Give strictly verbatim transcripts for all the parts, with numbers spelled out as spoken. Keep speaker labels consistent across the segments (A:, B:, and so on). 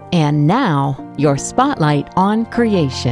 A: And now, your spotlight on creation.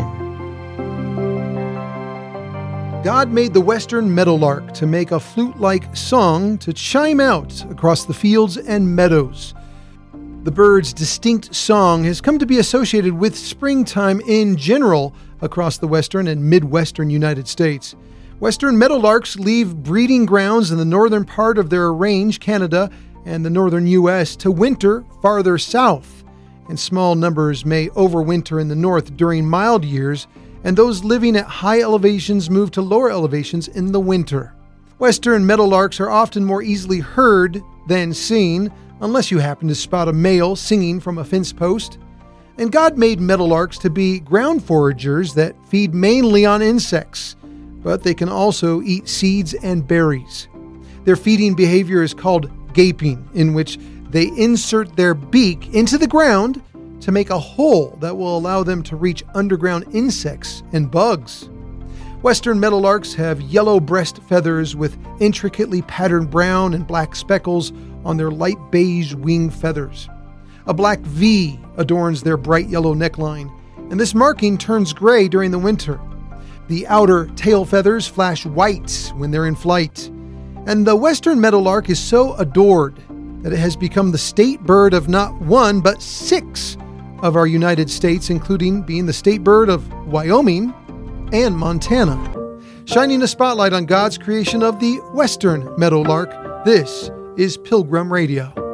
B: God made the western meadowlark to make a flute-like song to chime out across the fields and meadows. The bird's distinct song has come to be associated with springtime in general across the western and midwestern United States. Western meadowlarks leave breeding grounds in the northern part of their range, Canada, and the northern U S to winter farther south, and small numbers may overwinter in the north during mild years, and those living at high elevations move to lower elevations in the winter. Western meadowlarks are often more easily heard than seen, unless you happen to spot a male singing from a fence post. And God made meadowlarks to be ground foragers that feed mainly on insects, but they can also eat seeds and berries. Their feeding behavior is called gaping, in which they insert their beak into the ground to make a hole that will allow them to reach underground insects and bugs. Western meadowlarks have yellow breast feathers with intricately patterned brown and black speckles on their light beige wing feathers. A black V adorns their bright yellow neckline, and this marking turns gray during the winter. The outer tail feathers flash white when they're in flight. And the western meadowlark is so adored that it has become the state bird of not one, but six of our United States, including being the state bird of Wyoming and Montana. Shining a spotlight on God's creation of the western meadowlark, this is Pilgrim Radio.